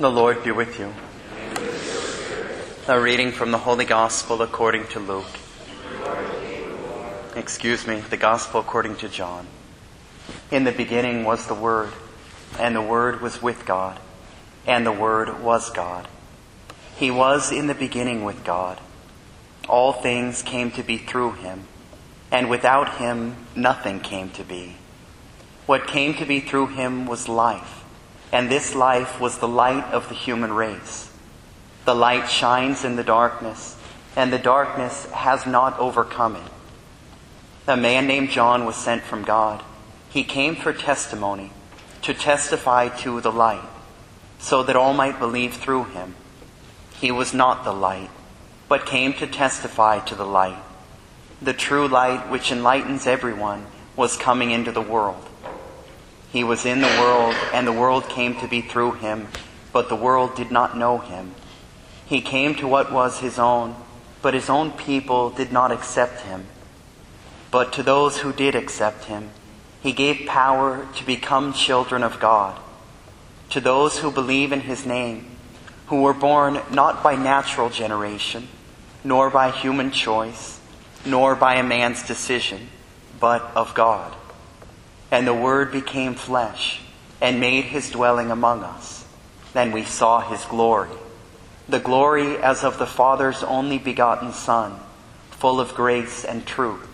The Lord be with you. A reading from the Holy Gospel according to Luke. The Gospel according to John. In the beginning was the Word, and the Word was with God, and the Word was God. He was in the beginning with God. All things came to be through him, and without him nothing came to be. What came to be through him was life, and this life was the light of the human race. The light shines in the darkness, and the darkness has not overcome it. A man named John was sent from God. He came for testimony, to testify to the light, so that all might believe through him. He was not the light, but came to testify to the light. The true light, which enlightens everyone, was coming into the world. He was in the world, and the world came to be through him, but the world did not know him. He came to what was his own, but his own people did not accept him. But to those who did accept him, he gave power to become children of God. To those who believe in his name, who were born not by natural generation, nor by human choice, nor by a man's decision, but of God. And the Word became flesh and made his dwelling among us. Then we saw his glory, the glory as of the Father's only begotten Son, full of grace and truth.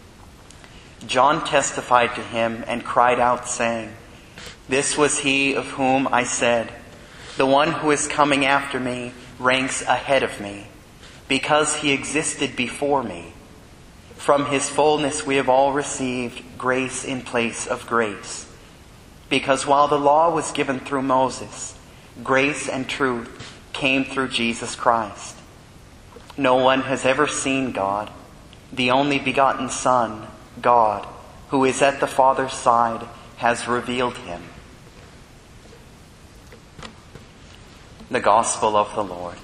John testified to him and cried out, saying, "This was he of whom I said, 'The one who is coming after me ranks ahead of me, because he existed before me.' From his fullness we have all received grace in place of grace. Because while the law was given through Moses, grace and truth came through Jesus Christ. No one has ever seen God, the only begotten Son, God, who is at the Father's side, has revealed him." The Gospel of the Lord.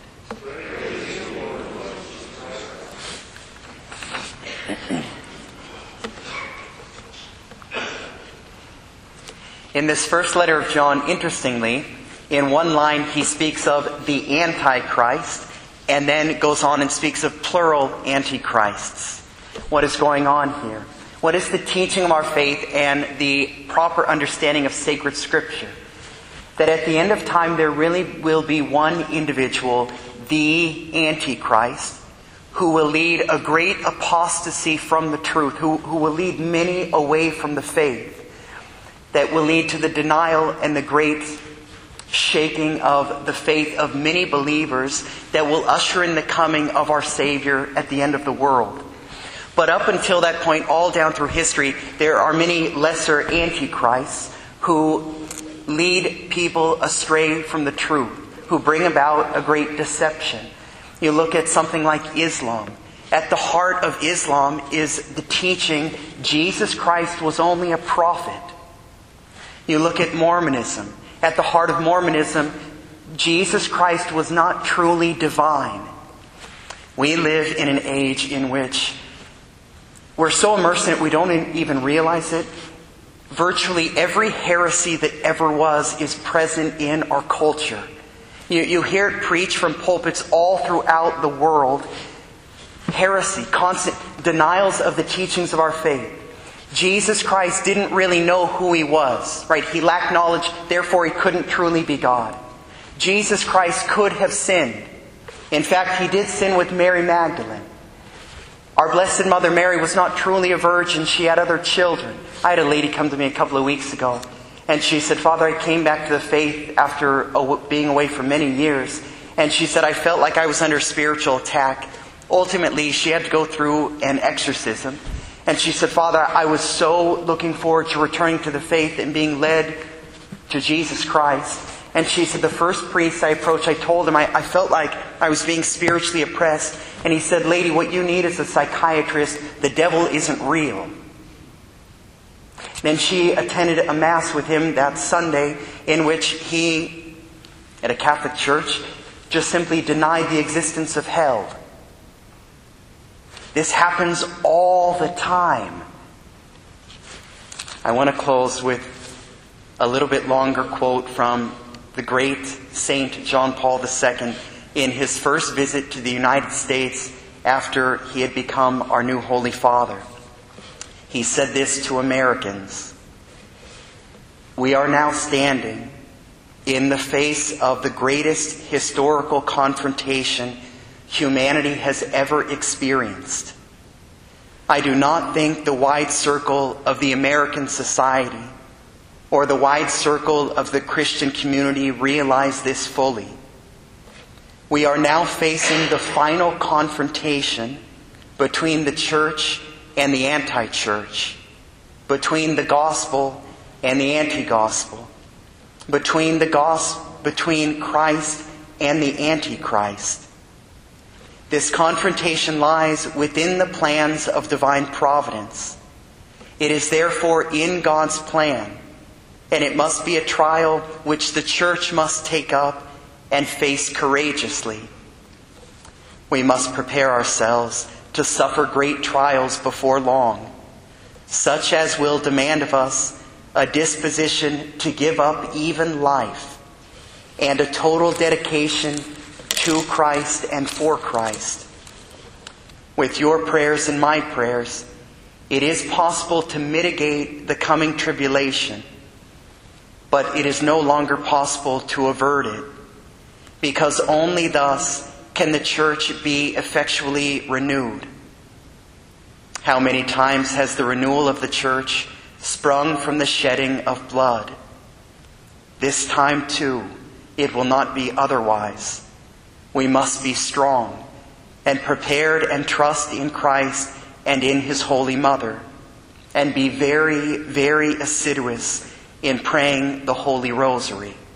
In this first letter of John, interestingly, in one line he speaks of the Antichrist, and then goes on and speaks of plural antichrists. What is going on here? What is the teaching of our faith and the proper understanding of sacred Scripture? That at the end of time there really will be one individual, the Antichrist, who will lead a great apostasy from the truth, who will lead many away from the faith, that will lead to the denial and the great shaking of the faith of many believers, that will usher in the coming of our Savior at the end of the world. But up until that point, all down through history, there are many lesser antichrists who lead people astray from the truth, who bring about a great deception. You look at something like Islam. At the heart of Islam is the teaching Jesus Christ was only a prophet. You look at Mormonism. At the heart of Mormonism, Jesus Christ was not truly divine. We live in an age in which we're so immersed in it we don't even realize it. Virtually every heresy that ever was is present in our culture. You hear it preached from pulpits all throughout the world. Heresy, constant denials of the teachings of our faith. Jesus Christ didn't really know who he was, right? He lacked knowledge, therefore he couldn't truly be God. Jesus Christ could have sinned. In fact, he did sin with Mary Magdalene. Our Blessed Mother Mary was not truly a virgin. She had other children. I had a lady come to me a couple of weeks ago, and she said, "Father, I came back to the faith after being away for many years." And she said, "I felt like I was under spiritual attack." Ultimately, she had to go through an exorcism. And she said, "Father, I was so looking forward to returning to the faith and being led to Jesus Christ." And she said, "The first priest I approached, I told him I felt like I was being spiritually oppressed. And he said, 'Lady, what you need is a psychiatrist. The devil isn't real.'" Then she attended a mass with him that Sunday in which he, at a Catholic church, just simply denied the existence of hell. This happens all the time. I want to close with a little bit longer quote from the great Saint John Paul II in his first visit to the United States after he had become our new Holy Father. He said this to Americans: "We are now standing in the face of the greatest historical confrontation humanity has ever experienced. I do not think the wide circle of the American society or the wide circle of the Christian community realize this fully. We are now facing the final confrontation between the church and the anti-church, between the gospel and the anti-gospel, between Christ and the antichrist. This confrontation lies within the plans of divine providence. It is therefore in God's plan, and it must be a trial which the church must take up and face courageously. We must prepare ourselves to suffer great trials before long, such as will demand of us a disposition to give up even life and a total dedication to Christ and for Christ. With your prayers and my prayers, it is possible to mitigate the coming tribulation, but it is no longer possible to avert it, because only thus can the church be effectually renewed. How many times has the renewal of the church sprung from the shedding of blood? This time, too, it will not be otherwise. We must be strong and prepared and trust in Christ and in His Holy Mother, and be very, very assiduous in praying the Holy Rosary.